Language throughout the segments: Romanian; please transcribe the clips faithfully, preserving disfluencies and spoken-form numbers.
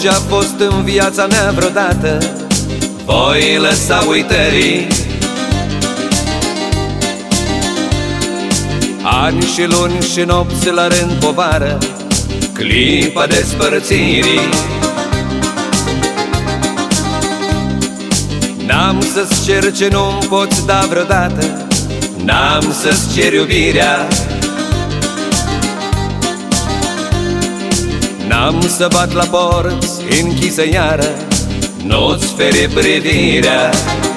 ce-a fost în viața mea vreodată voi lăsa uitării. Ani și luni și nopți la rând povară, clipa despărțirii. N-am să-ți cer ce nu-mi poți da vreodată, n-am să-ți cer iubirea. N-am să bat la porți închise iară, nu-ți feri privirea.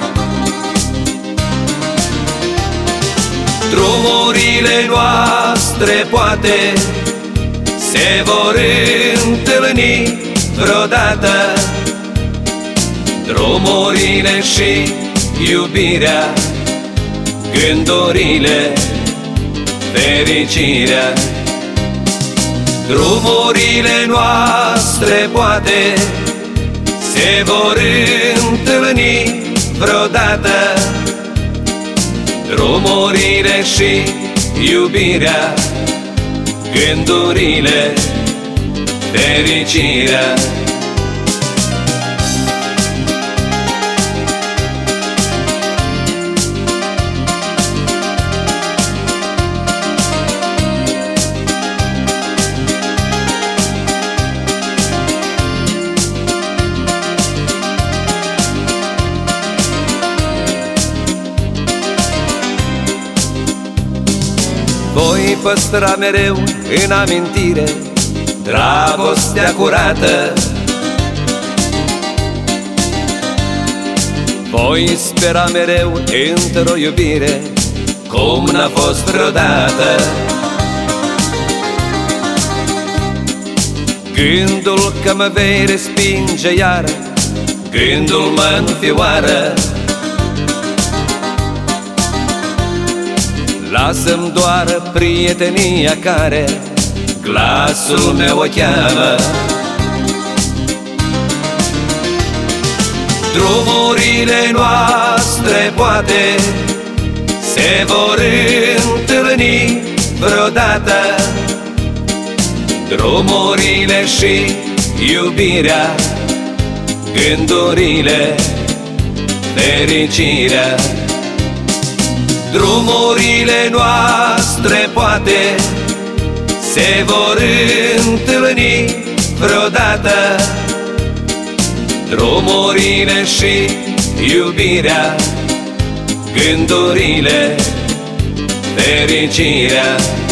Drumurile noastre poate se vor întâlni vreodată, drumurile și iubirea, gândurile, fericirea. Drumurile noastre poate se vor întâlni vreodată, drumurile și iubirea, gândurile, fericirea. Voi păstra mereu în amintire dragostea curată. Voi spera mereu într-o iubire cum n-a fost vreodată. Gândul că mă vei respinge iară, gândul mă înfioară. Lasă-mi doar prietenia care glasul meu o cheamă. Drumurile noastre poate se vor întâlni vreodată, drumurile și iubirea, gândurile, fericirea. Drumurile noastre poate se vor întâlni vreodată, drumurile și iubirea, gândurile, fericirea.